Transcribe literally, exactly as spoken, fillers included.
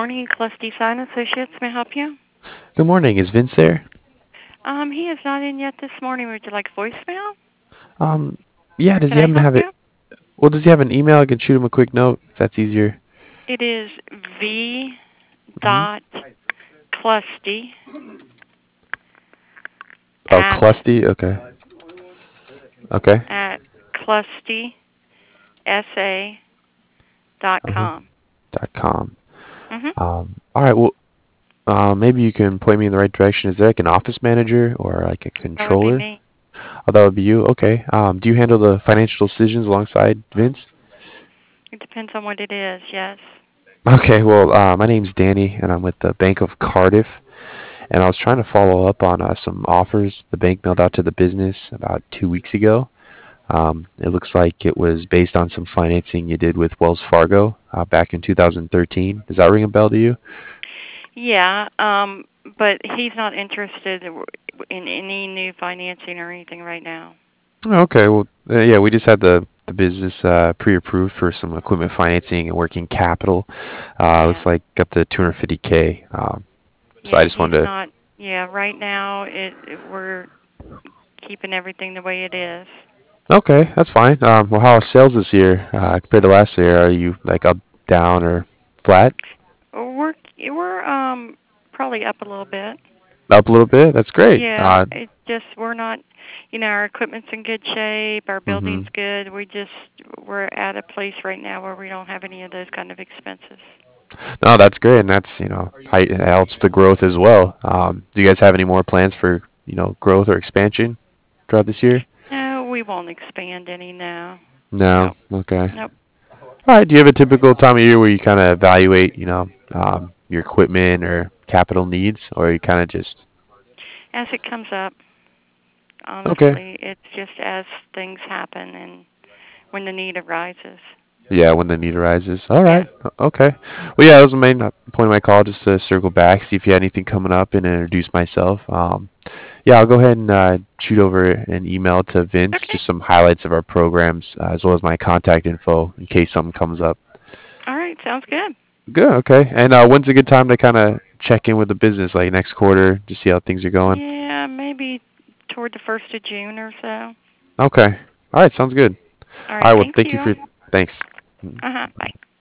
morning, Clusty Sign Associates. May I help you? Good morning. Is Vince there? Um, he is not in yet this morning. Would you like voicemail, Um, yeah. or Does can he I happen to help have it? you? Well, does he have an email? I can shoot him a quick note if that's easier. It is v hmm dot clusty Oh, at Clusty. Okay. Okay. at clusty sa dot Uh huh. com. Dot com. Mhm. Um. All right. Well, uh, maybe you can point me in the right direction. Is there like an office manager or like a That would be controller? me. Oh, that would be you. Okay. Um. Do you handle the financial decisions alongside Vince? It depends on what it is. Yes. Okay. Well, uh, my name's Danny, and I'm with the Bank of Cardiff. And I was trying to follow up on uh, some offers the bank mailed out to the business about two weeks ago. Um, it looks like it was based on some financing you did with Wells Fargo uh, back in two thousand thirteen. Does that ring a bell to you? Yeah. Um, but he's not interested in any new financing or anything right now. Oh, okay. Well, uh, yeah, we just had the the business uh, pre-approved for some equipment financing and working capital. Uh, looks Yeah. like up to two hundred fifty k. Um, so I Yeah. just He's wanted not. Yeah. Right now, it, it we're keeping everything the way it is. to. Okay, that's fine. Um, well, how are sales this year uh, compared to last year? Are you like up, down, or flat? We're we're um probably up a little bit. Up a little bit. That's great. Yeah, Uh, it's just we're not, you know, our equipment's in good shape, our hmm building's good. We just we're at a place right now where we don't have any of those kind of expenses. No, that's great, and that's you know it helps the growth as well. Um, do you guys have any more plans for you know growth or expansion throughout this year? No, we won't expand any now. No. Nope. Okay. Nope. All right. Do you have a typical time of year where you kind of evaluate you know um, your equipment or capital needs, or you kind of just As it comes up, okay? honestly, it's just as things happen and when the need arises. Yeah, when the need arises. All Yeah. right. o- Okay. Well, yeah, that was the main uh, point of my call, just to circle back, see if you had anything coming up, and introduce myself. Um, Yeah, I'll go ahead and uh, shoot over an email to Vince, Okay. just some highlights of our programs, uh, as well as my contact info in case something comes up. All right. Sounds good. Good, okay. And uh, when's a good time to kind of check in with the business, like next quarter, to see how things are going? Yeah, maybe toward the first of June or so. Okay. All right, sounds good. All All right. right, well, Thank thank you you. for, thanks. Uh huh. Bye.